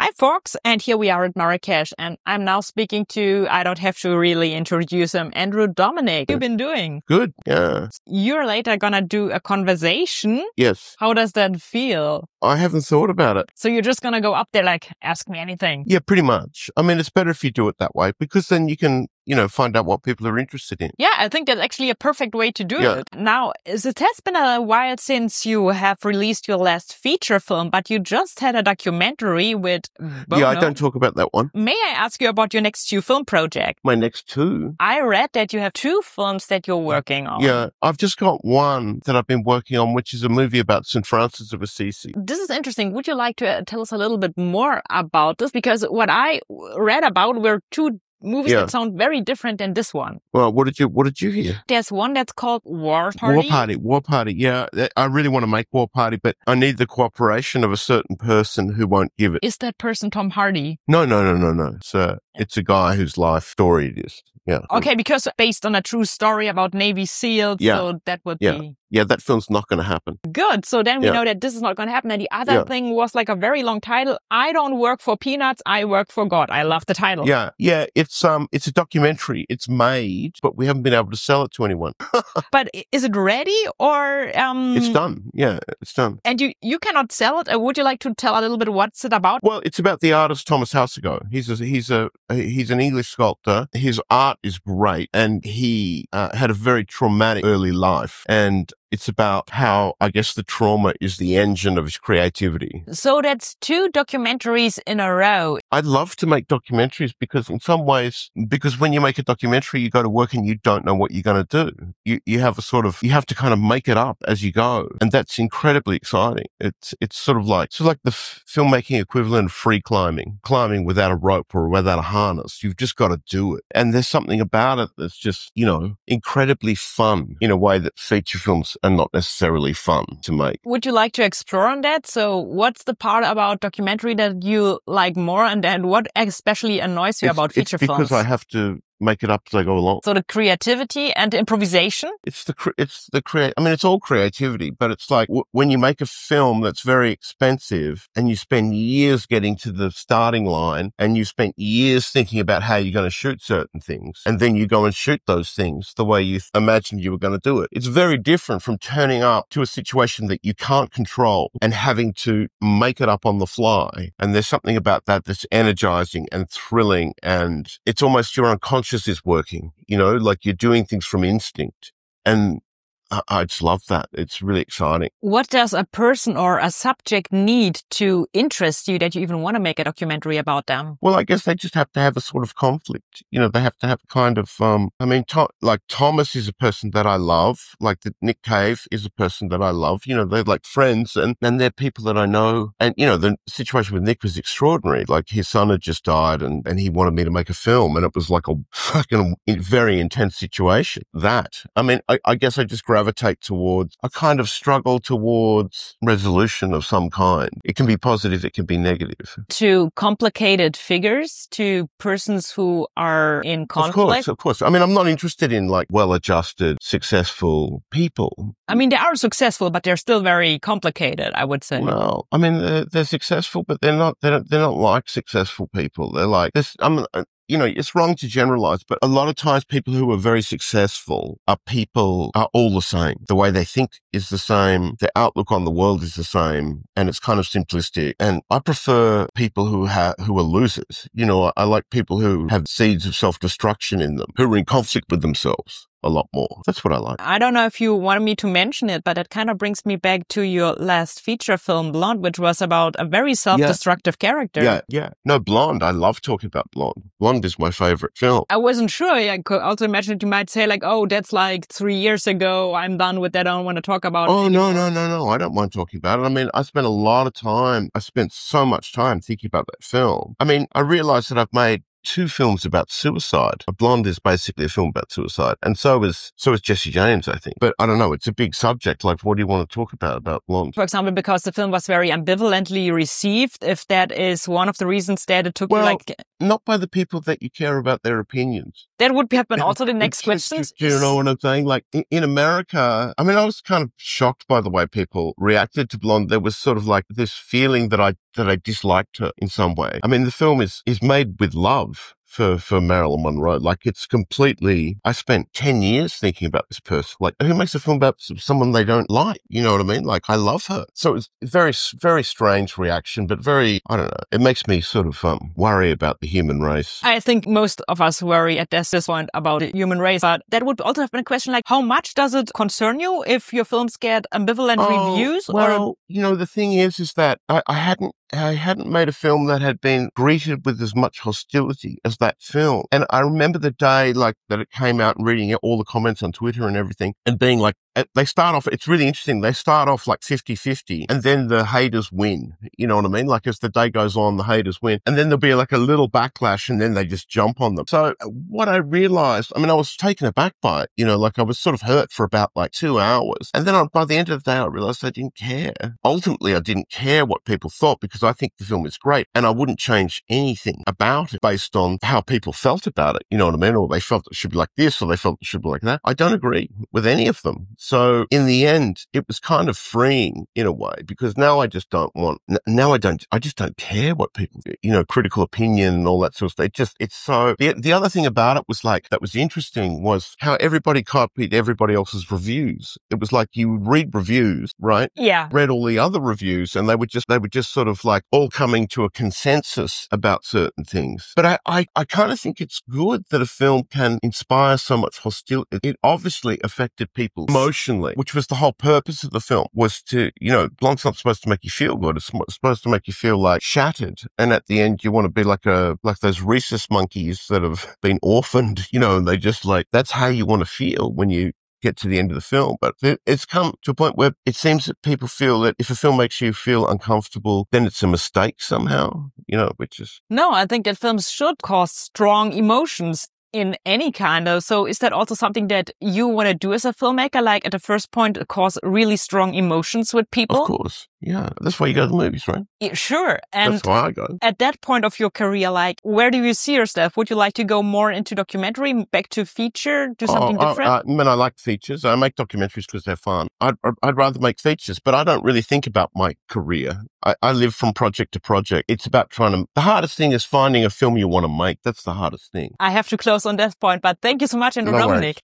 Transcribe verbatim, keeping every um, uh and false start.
Hi, folks, and here we are at Marrakesh, and I'm now speaking to, I don't have to really introduce him, Andrew Dominik. What have you been doing? Good, yeah. You're later gonna do a conversation? Yes. How does that feel? I haven't thought about it. So you're just gonna go up there like, ask me anything? Yeah, pretty much. I mean, it's better if you do it that way because then you can, you know, find out what people are interested in. Yeah, I think that's actually a perfect way to do Yeah. it. Now, it has been a while since you have released your last feature film, but you just had a documentary with Bono. Yeah, I don't talk about that one. May I ask you about your next two film project? My next two. I read that you have two films that you're working on. Yeah, I've just got one that I've been working on, which is a movie about Saint Francis of Assisi. This is interesting. Would you like to uh, tell us a little bit more about this? Because what I read about were two movies Yeah. that sound very different than this one. Well, what did you what did you hear? There's one that's called War Party. War Party, War Party. Yeah, I really want to make War Party, but I need the cooperation of a certain person who won't give it. Is that person Tom Hardy? No, no, no, no, no. It's a, it's a guy whose life story it is. Yeah. Okay, because based on a true story about Navy SEALs, Yeah. so that would Yeah. be Yeah, that film's not going to happen. good. So then we Yeah. know that this is not going to happen. And the other Yeah. thing was like a very long title. I don't work for peanuts. I work for God. I love the title. Yeah, yeah. It's um, it's a documentary. It's made, but we haven't been able to sell it to anyone. But i- is it ready or um? It's done. Yeah, it's done. And you you cannot sell it. Uh, Would you like to tell a little bit what's it about? Well, it's about the artist Thomas Houseago. He's a, he's a he's an English sculptor. His art is great, and he uh, had a very traumatic early life. And it's about how, I guess, the trauma is the engine of his creativity. So that's two documentaries in a row. I'd love to make documentaries because in some ways, because when you make a documentary, you go to work and you don't know what you're going to do. You, you have a sort of, you have to kind of make it up as you go. And that's incredibly exciting. It's, it's sort of like, sort of like the f- filmmaking equivalent of free climbing, climbing without a rope or without a harness. You've just got to do it. And there's something about it that's just, you know, incredibly fun in a way that feature films are not necessarily fun to make. Would you like to explore on that? So what's the part about documentary that you like more, and then what especially annoys you It's, about it's feature because films? I have to make it up as I go along. So the creativity and improvisation? It's the, cre- it's the create, I mean, it's all creativity, but it's like w- when you make a film that's very expensive and you spend years getting to the starting line and you spent years thinking about how you're going to shoot certain things. And then you go and shoot those things the way you th- imagined you were going to do it. It's very different from turning up to a situation that you can't control and having to make it up on the fly. And there's something about that that's energizing and thrilling. And it's almost your unconscious is working, you know, like you're doing things from instinct. And I, I just love that. It's really exciting. What does a person or a subject need to interest you that you even want to make a documentary about them? Well, I guess they just have to have a sort of conflict. You know, they have to have kind of, um, I mean, to- like Thomas is a person that I love, like the, Nick Cave is a person that I love. You know, they're like friends and, and they're people that I know. And, you know, the situation with Nick was extraordinary. Like his son had just died and, and he wanted me to make a film and it was like a fucking very intense situation. That, I mean, I, I guess I just gravitate towards a kind of struggle towards resolution of some kind. It can be positive, it can be negative. To complicated figures, to persons who are in conflict? Of course, of course. I mean, I'm not interested in like well-adjusted, successful people. I mean, they are successful, but they're still very complicated, I would say. Well, I mean, they're, they're successful, but they're not, they're, they're not like successful people. They're like, this, I'm, you know, it's wrong to generalize, but a lot of times people who are very successful are people are all the same. The way they think is the same. Their outlook on the world is the same. And it's kind of simplistic. And I prefer people who have, who are losers. You know, I, I like people who have seeds of self-destruction in them, who are in conflict with themselves a lot more. That's what I like. I don't know if you wanted me to mention it, but it kind of brings me back to your last feature film, Blonde, which was about a very self-destructive character. Yeah, yeah. No, Blonde. I love talking about Blonde. Blonde is my favorite film. I wasn't sure. I could also imagine that you might say like, oh, that's like three years ago. I'm done with that. I don't want to talk about Oh, it. no, no, no, no. I don't mind talking about it. I mean, I spent a lot of time. I spent so much time thinking about that film. I mean, I realized that I've made two films about suicide. A Blonde is basically a film about suicide. And so is, so is Jesse James, I think. But I don't know. It's a big subject. Like, what do you want to talk about, about Blonde? For example, because the film was very ambivalently received, if that is one of the reasons that it took Well, you like... not by the people that you care about their opinions. That would have been also the next question. Do you know what I'm saying? Like in, in America, I mean, I was kind of shocked by the way people reacted to Blonde. There was sort of like this feeling that I, that I disliked her in some way. I mean, the film is, is made with love for, for Marilyn Monroe. Like it's completely, I spent ten years thinking about this person. Like who makes a film about someone they don't like? You know what I mean? Like I love her. So it's very, very strange reaction, but very, I don't know. It makes me sort of um, worry about the human race. I think most of us worry at this point about the human race, but that would also have been a question like, how much does it concern you if your films get ambivalent oh, reviews? Well, or... you know, the thing is, is that I, I hadn't, I hadn't made a film that had been greeted with as much hostility as that film. And I remember the day like that it came out and reading all the comments on Twitter and everything and being like, they start off, it's really interesting. They start off like fifty fifty and then the haters win. You know what I mean? Like as the day goes on, the haters win and then there'll be like a little backlash and then they just jump on them. So what I realized, I mean, I was taken aback by it, you know, like I was sort of hurt for about like two hours. And then by the end of the day, I realized I didn't care. Ultimately, I didn't care what people thought because I think the film is great and I wouldn't change anything about it based on how people felt about it. You know what I mean? Or they felt it should be like this or they felt it should be like that. I don't agree with any of them. So in the end, it was kind of freeing in a way because now I just don't want, now I don't, I just don't care what people do, you know, critical opinion and all that sort of stuff. It just, it's so, the, the other thing about it was like, that was interesting was how everybody copied everybody else's reviews. It was like you would read reviews, right? Yeah. Read all the other reviews and they would just, they would just sort of like all coming to a consensus about certain things. But I, I, I kind of think it's good that a film can inspire so much hostility. It obviously affected people emotionally, which was the whole purpose of the film, was to, you know, Blonde's not supposed to make you feel good. It's supposed to make you feel like shattered. And at the end, you want to be like a, like those rhesus monkeys that have been orphaned, you know, and they just like, that's how you want to feel when you get to the end of the film. But it's come to a point where it seems that people feel that if a film makes you feel uncomfortable, then it's a mistake somehow, you know, which is... No, I think that films should cause strong emotions in any kind of. So is that also something that you want to do as a filmmaker? Like at the first point, cause really strong emotions with people? Of course. Yeah. That's why you go to the movies, right? Yeah, sure. And that's why I go. At that point of your career, like, where do you see yourself? Would you like to go more into documentary, back to feature, do something oh, different? I, I mean, I like features. I make documentaries because they're fun. I'd, I'd rather make features, but I don't really think about my career. I, I live from project to project. It's about trying to, the hardest thing is finding a film you want to make. That's the hardest thing. I have to close on that point, but thank you so much, Andrew No Dominik. worries.